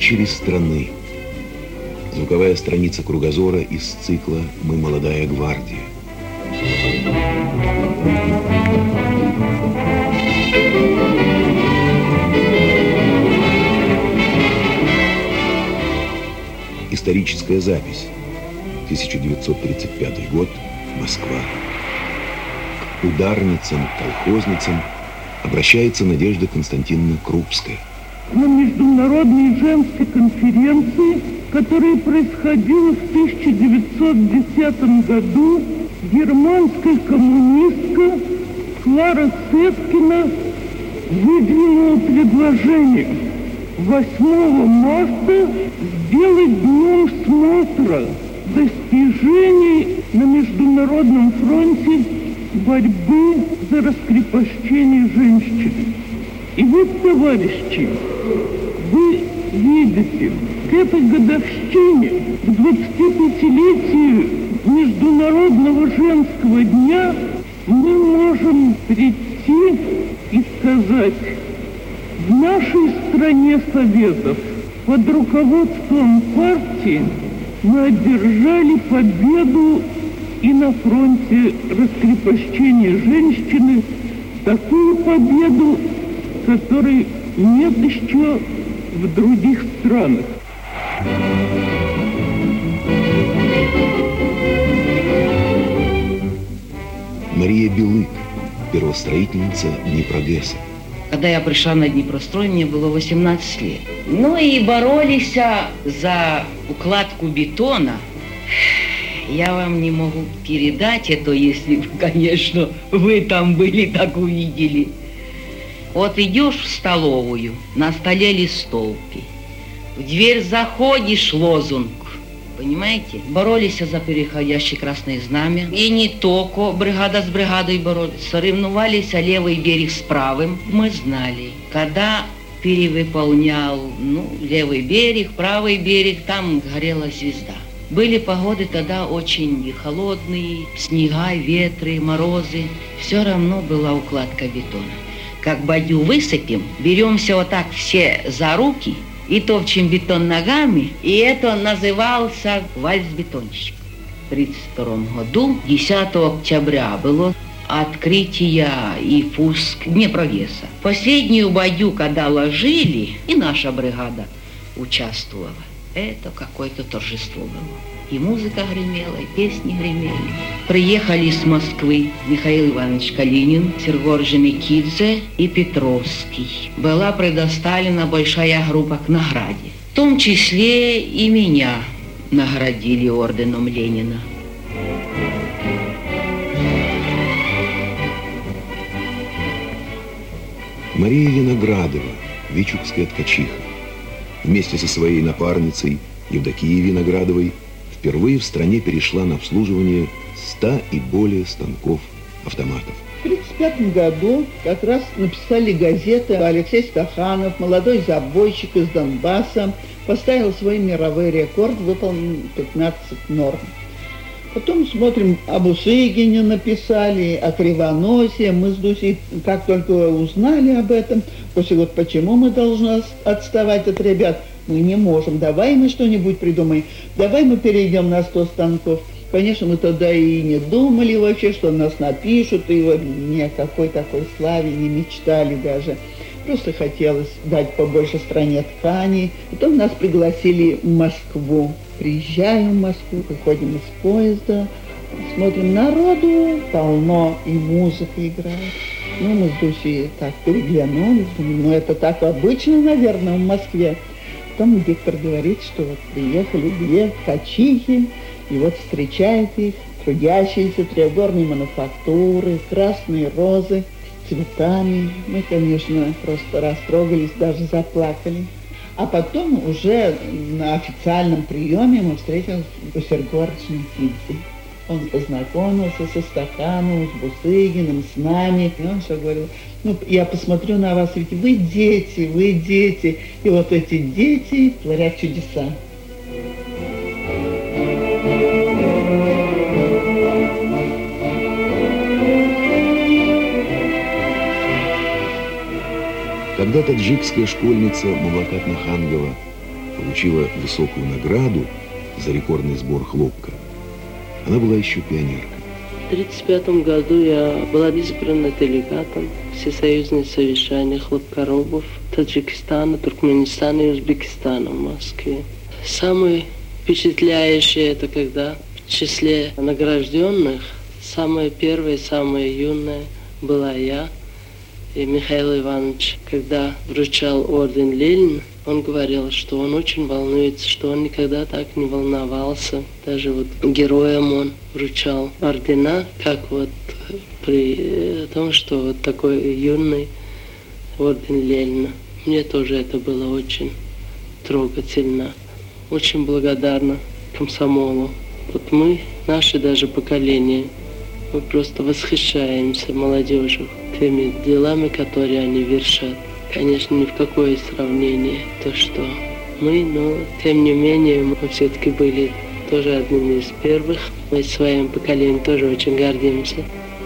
Дочери страны. Звуковая страница кругозора из цикла «Мы молодая гвардия». Историческая запись. 1935 год. Москва. К ударницам, колхозницам обращается Надежда Константиновна Крупская. На международной женской конференции, которая происходила в 1910 году, германская коммунистка Клара Цеткина выдвинула предложение 8 марта сделать днем смотра достижений на международном фронте борьбы за раскрепощение женщин. И вот, товарищи, вы видите, к этой годовщине, к 25-летию Международного женского дня, мы можем прийти и сказать: в нашей стране Советов под руководством партии мы одержали победу и на фронте раскрепощения женщины, такую победу, которой нет еще в других странах. Мария Белык, первостроительница Днепрогэса. Когда я пришла на Днепрострой, мне было 18 лет. Ну и боролись за укладку бетона. Я вам не могу передать это, если, конечно, вы там были, так увидели. Вот идешь в столовую, на столе листовки. В дверь заходишь, лозунг. Понимаете? Боролись за переходящее красное знамя. И не только бригада с бригадой боролись. Соревновались левый берег с правым. Мы знали, когда перевыполнял левый берег, правый берег, там горела звезда. Были погоды тогда очень холодные, снега, ветры, морозы. Все равно была укладка бетона. Как бадью высыпем, беремся вот так все за руки и топчем бетон ногами, и это назывался вальс-бетонщик. В 1932 году, 10 октября, было открытие и пуск Днепрогэса. Последнюю бадью, когда ложили, и наша бригада участвовала, это какое-то торжество было. И музыка гремела, и песни гремели. Приехали с Москвы Михаил Иванович Калинин, Сергей Жемикидзе и Петровский. Была предоставлена большая группа к награде. В том числе и меня наградили орденом Ленина. Мария Виноградова, вичугская ткачиха. Вместе со своей напарницей Евдокией Виноградовой впервые в стране перешла на обслуживание 100 и более станков автоматов. В 1935 году как раз написали газеты Алексей Стаханов, молодой забойщик из Донбасса, поставил свой мировой рекорд, выполнил 15 норм. Потом смотрим, об Усыгине написали, о Кривоносе. Мы с Дусей, как только узнали об этом, после вот почему мы должны отставать от ребят, мы не можем. Давай мы что-нибудь придумаем. Давай мы перейдем на 100 станков. Конечно, мы тогда и не думали вообще, что нас напишут, и вот ни о какой такой славе не мечтали даже. Просто хотелось дать побольше стране тканей. Потом нас пригласили в Москву. Приезжаем в Москву, выходим из поезда, смотрим, народу полно, и музыка играет. Мы с Дусей так переглянулись, думали, это так обычно, наверное, в Москве. Потом диктор говорит, что вот приехали 2 ткачихи, и вот встречает их трудящиеся треугольные мануфактуры, красные розы, цветами. Мы, конечно, просто растрогались, даже заплакали. А потом уже на официальном приеме мы встретились у Сергея Шмикидзе. Он познакомился со Стахановым, с Бусыгиным, с нами. И он все говорил, я посмотрю на вас, ведь вы дети. И вот эти дети творят чудеса. Когда таджикская школьница Мулакат Нахангова получила высокую награду за рекордный сбор хлопка, она была еще пионеркой. В 1935 году я была избрана делегатом всесоюзного совещания хлопкоробов Таджикистана, Туркменистана и Узбекистана в Москве. Самое впечатляющее это когда в числе награжденных самая первая, самая юная была я и Михаил Иванович. Когда вручал орден Ленина, он говорил, что он очень волнуется, что он никогда так не волновался. Даже вот героям он вручал ордена, как вот при том, что вот такой юный орден Ленина. Мне тоже это было очень трогательно. Очень благодарна комсомолу. Вот мы, наше даже поколение, мы просто восхищаемся молодежью теми делами, которые они вершат. Конечно, ни в какое сравнение то, что мы, но тем не менее мы все-таки были тоже одними из первых. Мы своим поколением тоже очень гордимся.